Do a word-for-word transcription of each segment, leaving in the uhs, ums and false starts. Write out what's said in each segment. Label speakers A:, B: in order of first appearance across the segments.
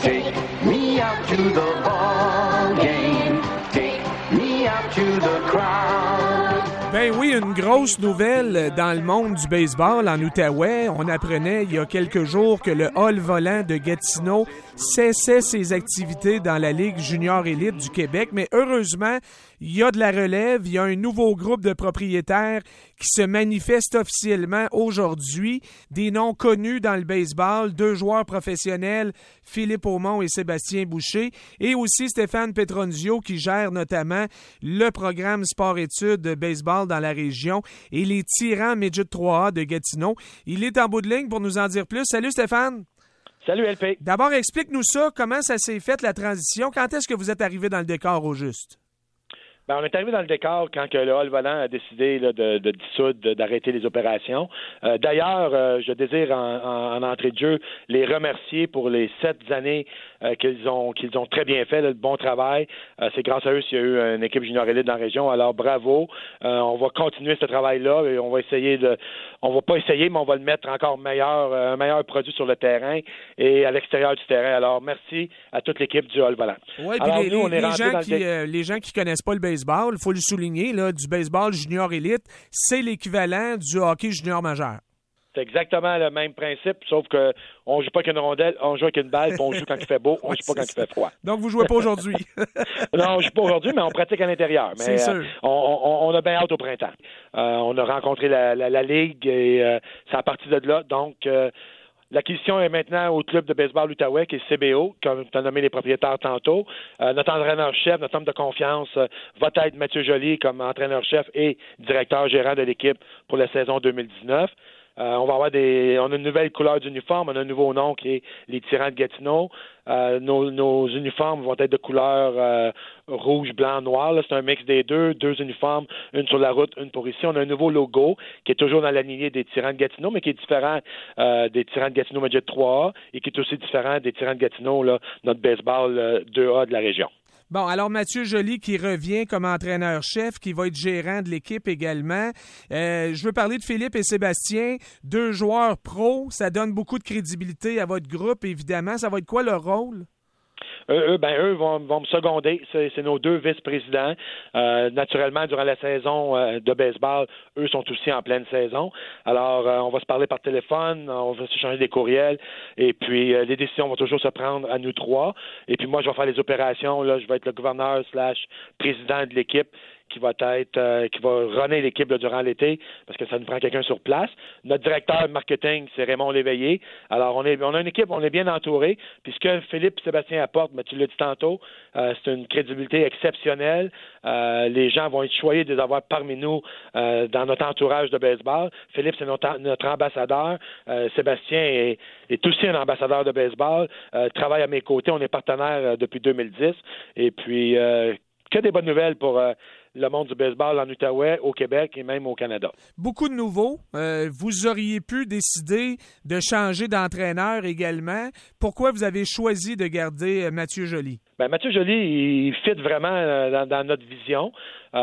A: Take me out to the ball game. Take me out to the crowd.
B: Ben oui, une grosse nouvelle dans le monde du baseball en Outaouais. On apprenait il y a quelques jours que le Hall volant de Gatineau cessait ses activités dans la Ligue junior élite du Québec. Mais heureusement, il y a de la relève. Il y a un nouveau groupe de propriétaires qui se manifeste officiellement aujourd'hui. Des noms connus dans le baseball, deux joueurs professionnels, Philippe Aumont et Sébastien Boucher, et aussi Stéphane Petronzio qui gère notamment le programme sport-études de baseball dans la région et les Tyrans Midget trois A de Gatineau. Il est en bout de ligne pour nous en dire plus. Salut Stéphane!
C: Salut L P!
B: D'abord, explique-nous ça, comment ça s'est fait la transition? Quand est-ce que vous êtes arrivé dans le décor au juste?
C: Ben, on est arrivé dans le décor quand que le Hall volant a décidé là, de, de dissoudre, de, d'arrêter les opérations. Euh, d'ailleurs, euh, je désire en, en, en entrée de jeu les remercier pour les sept années euh, qu'ils ont qu'ils ont très bien fait, là, le bon travail. Euh, c'est grâce à eux s'il y a eu une équipe junior élite dans la région. Alors bravo. Euh, on va continuer ce travail-là et on va essayer de on va pas essayer, mais on va le mettre encore meilleur, un meilleur produit sur le terrain et à l'extérieur du terrain. Alors merci à toute l'équipe du Hall volant.
B: Oui, puis les, nous, les, les, gens qui, dé... euh, les gens qui connaissent pas le baseball, il faut le souligner, là, du baseball junior élite, c'est l'équivalent du hockey junior majeur.
C: C'est exactement le même principe, sauf que on joue pas avec une rondelle, on joue avec une balle, puis on joue quand il fait beau, on ouais, joue pas quand ça. Il fait froid.
B: Donc vous jouez pas aujourd'hui.
C: Non, on joue pas aujourd'hui, mais on pratique à l'intérieur. Mais
B: c'est sûr.
C: Euh, on, on, on a bien hâte au printemps. Euh, on a rencontré la, la, la ligue et euh, c'est à partir de là. Donc euh, l'acquisition est maintenant au club de baseball Outaouais, qui est C B O, comme tu as nommé les propriétaires tantôt. Euh, notre entraîneur-chef, notre homme de confiance, euh, va être Mathieu Joly comme entraîneur-chef et directeur gérant de l'équipe pour la saison deux mille dix-neuf. Euh, on va avoir des, on a une nouvelle couleur d'uniforme, on a un nouveau nom qui est les Tyrans de Gatineau. Euh, nos, nos uniformes vont être de couleur euh, rouge, blanc, noir. Là, c'est un mix des deux, deux uniformes, une sur la route, une pour ici. On a un nouveau logo qui est toujours dans la lignée des Tyrans de Gatineau, mais qui est différent euh, des Tyrans de Gatineau Midget trois A et qui est aussi différent des Tyrans de Gatineau, là, notre baseball euh, deux A de la région.
B: Bon, alors Mathieu Joly qui revient comme entraîneur-chef, qui va être gérant de l'équipe également. Euh, je veux parler de Philippe et Sébastien, deux joueurs pros. Ça donne beaucoup de crédibilité à votre groupe, évidemment. Ça va être quoi leur rôle?
C: Eux, ben, eux vont, vont me seconder. C'est, c'est nos deux vice-présidents. Euh, naturellement, durant la saison euh, de baseball, eux sont aussi en pleine saison. Alors, euh, on va se parler par téléphone, on va s'échanger des courriels, et puis euh, les décisions vont toujours se prendre à nous trois. Et puis moi, je vais faire les opérations. Là, je vais être le gouverneur slash président de l'équipe qui va être euh, qui va runner l'équipe là, durant l'été parce que ça nous prend quelqu'un sur place. Notre directeur marketing, c'est Raymond Léveillé. Alors, on est on a une équipe, on est bien entouré. Puis ce que Philippe et Sébastien apportent, mais tu l'as dit tantôt, euh, c'est une crédibilité exceptionnelle. Euh, les gens vont être choyés de les avoir parmi nous euh, dans notre entourage de baseball. Philippe, c'est notre, notre ambassadeur. Euh, Sébastien est, est aussi un ambassadeur de baseball. Euh, travaille à mes côtés. On est partenaires euh, depuis deux mille dix. Et puis, euh, que des bonnes nouvelles pour euh, le monde du baseball en Outaouais, au Québec et même au Canada.
B: Beaucoup de nouveaux. Euh, vous auriez pu décider de changer d'entraîneur également. Pourquoi vous avez choisi de garder Mathieu Joly?
C: Ben, Mathieu Joly, il fit vraiment dans, dans notre vision.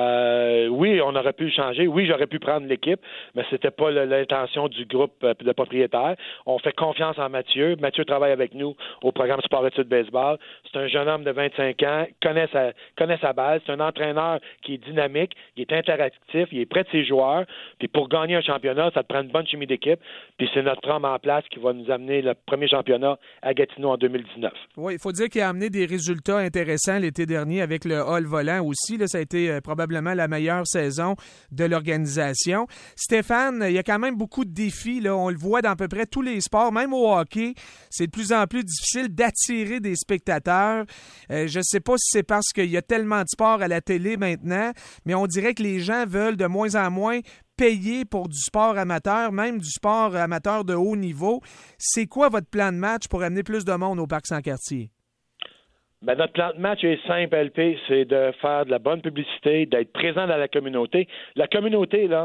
C: Euh, oui, on aurait pu le changer. Oui, j'aurais pu prendre l'équipe, mais c'était pas l'intention du groupe de propriétaires. On fait confiance en Mathieu. Mathieu travaille avec nous au programme sport-études baseball. C'est un jeune homme de vingt-cinq ans, connaît sa, connaît sa base. C'est un entraîneur qui est dynamique, il est interactif, il est près de ses joueurs. Puis pour gagner un championnat, ça te prend une bonne chimie d'équipe. Puis c'est notre homme en place qui va nous amener le premier championnat à Gatineau en deux mille dix-neuf.
B: Oui, il faut dire qu'il a amené des résultats intéressants l'été dernier avec le Hall volant aussi. Là, ça a été euh, probablement la meilleure saison de l'organisation. Stéphane, il y a quand même beaucoup de défis. Là. On le voit dans à peu près tous les sports, même au hockey. C'est de plus en plus difficile d'attirer des spectateurs. Euh, je ne sais pas si c'est parce qu'il y a tellement de sports à la télé maintenant, mais on dirait que les gens veulent de moins en moins payer pour du sport amateur, même du sport amateur de haut niveau. C'est quoi votre plan de match pour amener plus de monde au Parc Sans-Cartier?
C: Ben, notre plan de match est simple, L P, c'est de faire de la bonne publicité, d'être présent dans la communauté. La communauté, là,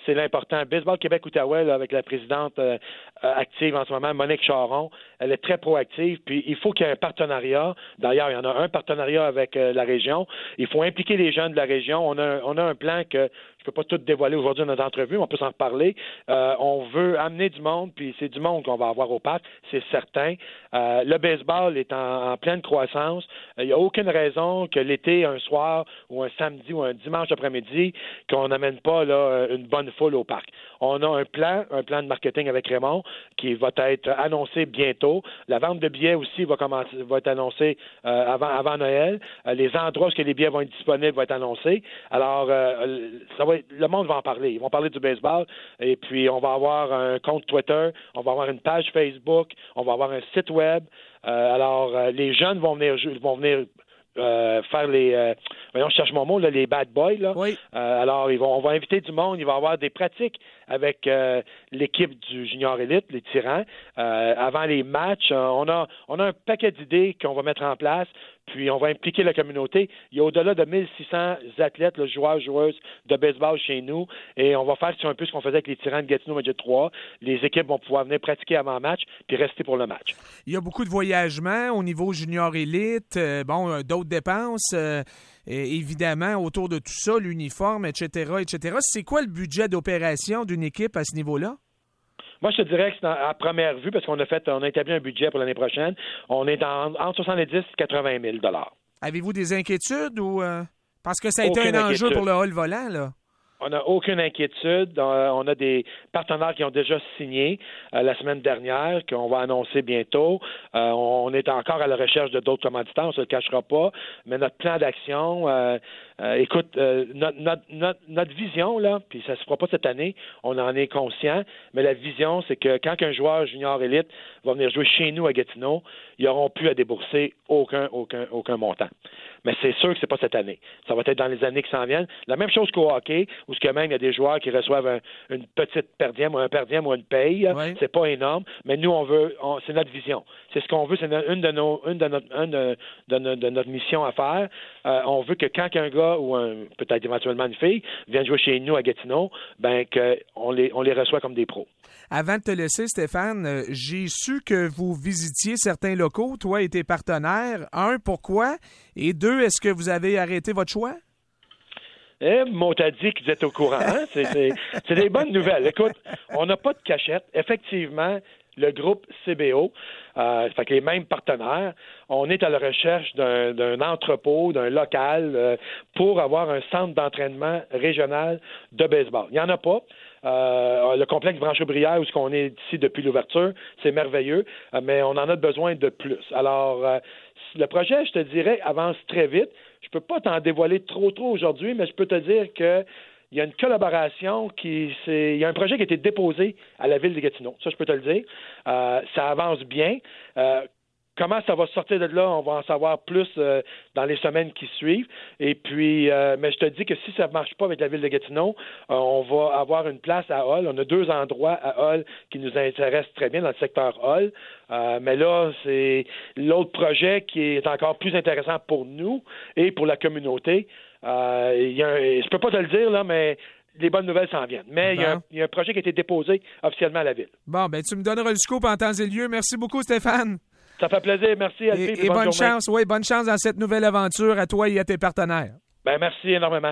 C: c'est l'important. Baseball Québec-Outaouais, là, avec la présidente euh, active en ce moment, Monique Charon, elle est très proactive, puis il faut qu'il y ait un partenariat. D'ailleurs, il y en a un partenariat avec euh, la région. Il faut impliquer les jeunes de la région. On a, on a un plan que je ne peux pas tout dévoiler aujourd'hui dans notre entrevue, mais on peut s'en reparler. Euh, on veut amener du monde, puis c'est du monde qu'on va avoir au parc, c'est certain. Euh, le baseball est en, en pleine croissance. Il n'y a aucune raison que l'été, un soir ou un samedi ou un dimanche après-midi, qu'on n'amène pas là, une bonne foule au parc. On a un plan, un plan de marketing avec Raymond qui va être annoncé bientôt. La vente de billets aussi va commencer, va être annoncée euh, avant, avant Noël. Euh, les endroits où les billets vont être disponibles vont être annoncés. Alors, euh, ça va être, le monde va en parler. Ils vont parler du baseball et puis on va avoir un compte Twitter, on va avoir une page Facebook, on va avoir un site web. Euh, alors, euh, les jeunes vont venir, vont venir Euh, faire les euh, voyons, je cherche mon mot, là, les bad boys. Là.
B: Oui.
C: Euh, alors, ils vont, on va inviter du monde, il va y avoir des pratiques avec euh, l'équipe du Junior Elite, les Tyrans. Euh, avant les matchs, euh, on a on a un paquet d'idées qu'on va mettre en place, puis on va impliquer la communauté. Il y a au-delà de mille six cents athlètes, là, joueurs, joueuses de baseball chez nous, et on va faire un peu ce qu'on faisait avec les Tyrans de Gatineau Midget trois. Les équipes vont pouvoir venir pratiquer avant le match, puis rester pour le match.
B: Il y a beaucoup de voyagements au niveau Junior Elite, euh, bon, euh, d'autres dépenses, euh, évidemment, autour de tout ça, l'uniforme, et cetera, et cetera. C'est quoi le budget d'opération d'une équipe à ce niveau-là?
C: Moi, je te dirais que c'est à première vue, parce qu'on a fait, on a établi un budget pour l'année prochaine. On est en, entre soixante-dix et quatre-vingt mille dollars.
B: Avez-vous des inquiétudes ou euh, parce que ça a été
C: Aucune
B: un enjeu
C: inquiétude.
B: pour le hall volant, là?
C: On n'a aucune inquiétude. On a des partenaires qui ont déjà signé euh, la semaine dernière, qu'on va annoncer bientôt. Euh, on est encore à la recherche de d'autres commanditaires, on ne se le cachera pas. Mais notre plan d'action, euh, euh, écoute, euh, notre, notre, notre, notre vision, là, puis ça ne se fera pas cette année, on en est conscient, mais la vision, c'est que quand un joueur junior élite va venir jouer chez nous à Gatineau, ils n'auront plus à débourser aucun, aucun, aucun montant. Mais c'est sûr que c'est pas cette année. Ça va être dans les années qui s'en viennent. La même chose qu'au hockey, où ce que même il y a des joueurs qui reçoivent un, une petite perdième ou un perdième ou une paye.
B: Oui.
C: C'est pas énorme, mais nous on veut, on, c'est notre vision. C'est ce qu'on veut, c'est une de nos, une de notre, une de, de, de, de notre mission à faire. Euh, on veut que quand un gars ou un, peut-être éventuellement une fille vienne jouer chez nous à Gatineau, ben que on les, on les reçoit comme des pros.
B: Avant de te laisser, Stéphane, euh, j'ai su que vous visitiez certains locaux, toi et tes partenaires. Un, pourquoi? Et deux, est-ce que vous avez arrêté votre choix?
C: Eh, mon t'a dit qu'ils étaient au courant. Hein? C'est, c'est, c'est des bonnes nouvelles. Écoute, on n'a pas de cachette. Effectivement, le groupe C B O, euh, fait que les mêmes partenaires, on est à la recherche d'un, d'un entrepôt, d'un local euh, pour avoir un centre d'entraînement régional de baseball. Il n'y en a pas. Euh, le complexe Branche-Brière, où on est ici depuis l'ouverture, c'est merveilleux, euh, mais on en a besoin de plus. Alors, euh, le projet, je te dirais, avance très vite. Je peux pas t'en dévoiler trop trop aujourd'hui, mais je peux te dire que il y a une collaboration qui c'est il y a un projet qui a été déposé à la ville de Gatineau. Ça, je peux te le dire. Euh, ça avance bien. Euh, Comment ça va sortir de là, on va en savoir plus euh, dans les semaines qui suivent. Et puis, euh, mais je te dis que si ça ne marche pas avec la ville de Gatineau, euh, on va avoir une place à Hull. On a deux endroits à Hull qui nous intéressent très bien dans le secteur Hull. Euh, mais là, c'est l'autre projet qui est encore plus intéressant pour nous et pour la communauté. Euh, il y a un, je peux pas te le dire, là, mais les bonnes nouvelles s'en viennent. Mais il y, a un, il y a un projet qui a été déposé officiellement à la ville.
B: Bon, ben tu me donneras le scoop en temps et lieu. Merci beaucoup, Stéphane.
C: Ça fait plaisir. Merci, Alfie.
B: Et, et bonne, bonne chance, oui, bonne chance dans cette nouvelle aventure à toi et à tes partenaires.
C: Ben, merci énormément.